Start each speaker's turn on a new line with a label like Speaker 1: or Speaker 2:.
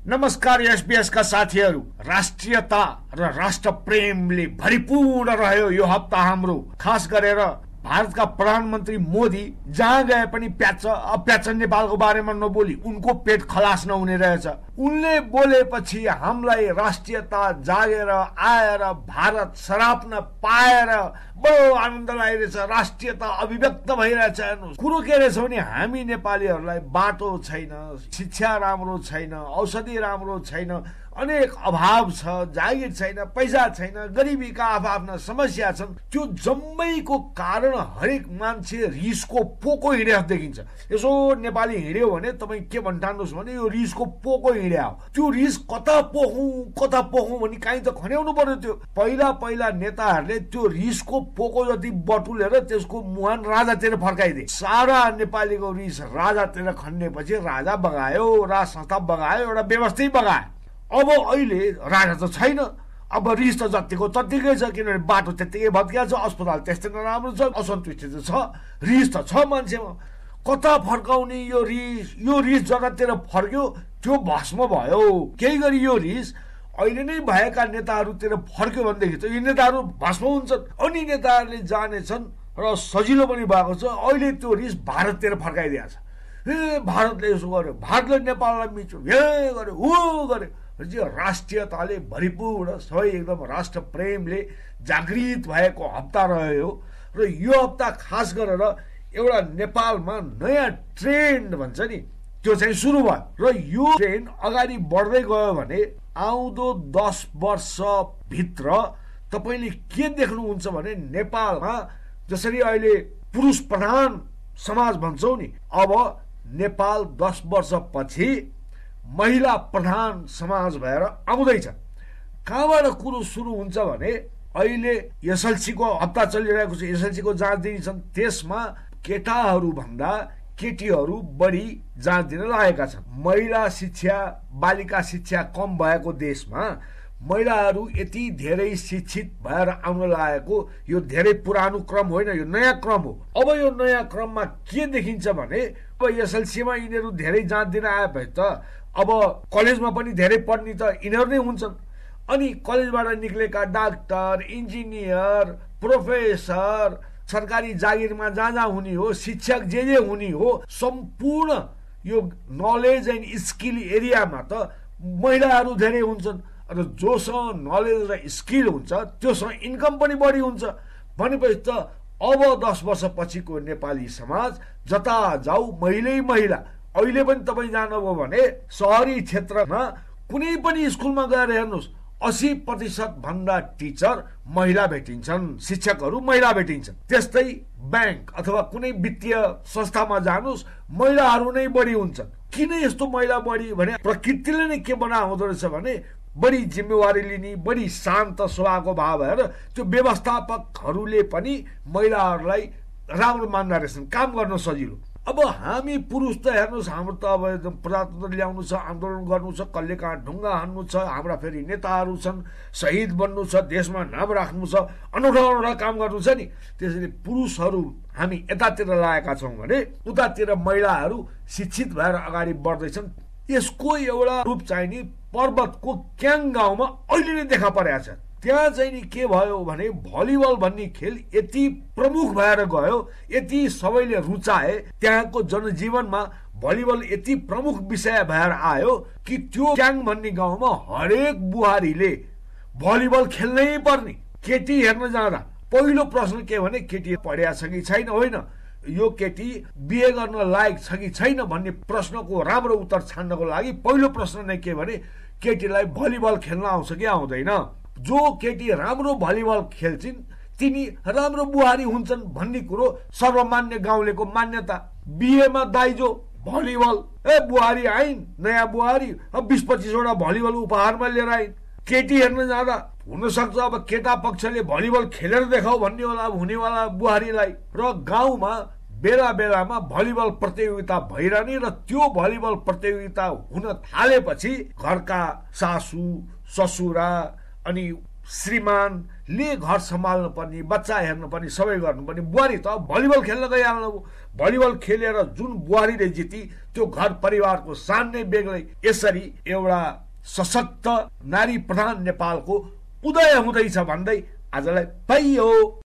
Speaker 1: नमस्कार एसबीएस का साथीहरू, राष्ट्रियता र राष्ट्र प्रेमले भरिपूर्ण रह्यो यो हप्ता हाम्रो। खास गरेर भारतका प्रधानमन्त्री मोदी जहाँ गए पनि प्याच नेपालको बारेमा नबोली उनको पेट खलास नहुने रहेछ। उनले बोलेपछि हामीलाई राष्ट्रियता जागेर आएर भारत सराप्न पाएर बडो आनन्द लागिरहेछ। राष्ट्रियता अभिव्यक्त भइरहेछ। कुरो के रहेछ भने हामी नेपालीहरूलाई बाटो छैन, शिक्षा राम्रो छैन, औषधि राम्रो छैन, अनेक अभाव छ, जागिर छैन, पैसा छैन, गरिबीका आफ्ना समस्या छन्। त्यो जम्मैको कारण हरेक मान्छे रिसको पोको हिँडेको देखिन्छ। यसो नेपाली हिँड्यो भने तपाईँ के भन्ठान्नुहोस् भने यो रिसको पोको हिँड्या हो। त्यो रिस कता पोखौँ भनी काहीँ त खन्याउनु पर्यो। त्यो पहिला नेताहरूले त्यो रिसको पोको जति बटुलेर त्यसको मुहान राजातिर फर्काइदिए। सारा नेपालीको रिस राजातिर खन्नेपछि राजा बगायो, राज संस्था बगायो, एउटा व्यवस्थै बगायो। अब अहिले राजा त छैन, अब रिस त जतिको तत्तिकै छ, किनभने बाटो त्यत्तिकै भत्किया छ, अस्पताल त्यस्तै नराम्रो छ, असन्तुष्टि त छ, रिस त छ मान्छेमा। कता फर्काउने यो रिस जतातिर फर्क्यो त्यो भस्म भयो। केही गरी यो रिस अहिले नै भएका नेताहरूतिर फर्क्यो भनेदेखि त यी नेताहरू भस्म हुन्छन्। अनि नेताहरूले जानेछन् र सजिलो पनि भएको छ। अहिले त्यो रिस भारततिर फर्काइदिएको छ। भारतले यसो गर्यो, भारतले नेपाललाई मिच्यो, हे गर्यो, ऊ गर्यो। राष्ट्रियताले भरिपूर्ण सबै एकदम राष्ट्र प्रेमले जागृत भएको हप्ता रह्यो। र यो हप्ता खास गरेर एउटा नेपालमा नयाँ ट्रेन्ड भन्छ नि त्यो चाहिँ सुरु भयो। र यो ट्रेन्ड अगाडि बढ्दै गयो भने आउँदो 10 वर्षभित्र तपाईँले के देख्नुहुन्छ भने नेपालमा जसरी अहिले पुरुष प्रधान समाज भन्छौ नि, अब नेपाल 10 वर्षपछि महिला प्रधान समाज भएर आउँदैछ। कहाँबाट कुरो सुरु हुन्छ भने अहिले एसएलसीको हप्ता चलिरहेको छ, एसएलसीको जाँच दिने छन्। त्यसमा केटाहरू भन्दा केटीहरू बढी जाँच दिन लागेका छन्। महिला शिक्षा, बालिका शिक्षा कम भएको देशमा महिलाहरू यति धेरै शिक्षित भएर आउन लागेको यो धेरै पुरानो क्रम होइन, यो नयाँ क्रम हो। अब यो नयाँ क्रममा के देखिन्छ भने अब एसएलसीमा यिनीहरू धेरै जाँच दिन आए भए त अब कलेजमा पनि धेरै पढ्ने त यिनीहरू नै हुन्छन्। अनि कलेजबाट निक्लेका डाक्टर, इन्जिनियर, प्रोफेसर, सरकारी जागिरमा जहाँ हुने हो, शिक्षक जे हुने हो, सम्पूर्ण यो नलेज एन्ड स्किल एरियामा त महिलाहरू धेरै हुन्छन्। र जोसँग नलेज र स्किल हुन्छ त्योसँग इन्कम पनि बढी हुन्छ। भनेपछि त अब 10 वर्षपछिको नेपाली समाज जता जाऊ महिला। अहिले पनि तपाईँ जानुभयो भने सहरी क्षेत्रमा कुनै पनि स्कुलमा गएर हेर्नुहोस् 80% भन्दा टिचर महिला भेटिन्छन्, शिक्षकहरू महिला भेटिन्छन्। त्यस्तै ब्याङ्क अथवा कुनै वित्तीय संस्थामा जानुहोस् महिलाहरू नै बढी हुन्छन्। किन यस्तो महिला बढी भने प्रकृतिले नै के बनाउँदो रहेछ भने बढी जिम्मेवारी लिने, बढी शान्त स्वभावको भाव भएर त्यो व्यवस्थापकहरूले पनि महिलाहरूलाई राम्रो मान्दा रहेछन्, काम गर्न सजिलो। अब हामी पुरुष त हेर्नुहोस्, हाम्रो त अब एकदम प्रजातन्त्र ल्याउनु छ, आन्दोलन गर्नु छ, कहिले कहाँ ढुङ्गा हान्नु छ, हाम्रा फेरि नेताहरू छन्, शहीद बन्नु छ, देशमा नाम राख्नु छ, अनौठा काम गर्नु छ नि। त्यसैले पुरुषहरू हामी यतातिर लागेका छौँ भने उतातिर महिलाहरू शिक्षित भएर अगाडि बढ्दैछन्। यसको एउटा रूप चाहिँ नि पर्वतको क्याङ गाउँमा अहिले नै देखा परेको छ। त्यहाँ चाहिँ नि के भयो भने भलिबल भन्ने खेल यति प्रमुख भएर गयो, यति सबैले रुचाए, त्यहाँको जनजीवनमा भलिबल यति प्रमुख विषय भएर आयो कि त्यो क्याङ भन्ने गाउँमा हरेक बुहारीले भलिबल खेल्नै पर्ने। केटी हेर्न जाँदा पहिलो प्रश्न के भने केटी पढ्या छ कि छैन, होइन यो केटी बिहे गर्न लायक छ कि छैन भन्ने प्रश्नको राम्रो उत्तर छान्नको लागि पहिलो प्रश्न नै के भने केटीलाई भलिबल खेल्न आउँछ कि आउँदैन। जो केटी राम्रो भलिबल खेल्छिन् तिनी राम्रो बुहारी हुन्छन् भन्ने कुरो सर्वमान्य गाउँलेको मान्यता। बिहेमा दाइजो भलिबल, बुहारी आइन्, नयाँ बुहारी 20-25 वटा भलिबल उपहारमा लिएर आइन्। केटी हेर्न जाँदा हुनसक्छ अब केटा पक्षले भलिबल खेलेर देखाऊ भन्ने होला हुनेवाला बुहारीलाई। र गाउँमा बेला बेलामा भलिबल प्रतियोगिता भइरहने र त्यो भलिबल प्रतियोगिता हुन थालेपछि घरका सासू ससुरा अनि श्रीमानले घर सम्हाल्नु पर्ने, बच्चा हेर्नु पर्ने, सबै गर्नु पर्ने। बुहारी त भलिबल खेल्न गइहाल्नु। भलिबल खेलेर जुन बुहारीले जिती त्यो घर परिवारको शान नै बेग्लै। यसरी एउटा सशक्त नारी प्रधान नेपालको उदय हुँदैछ भन्दै आजलाई पाइयो।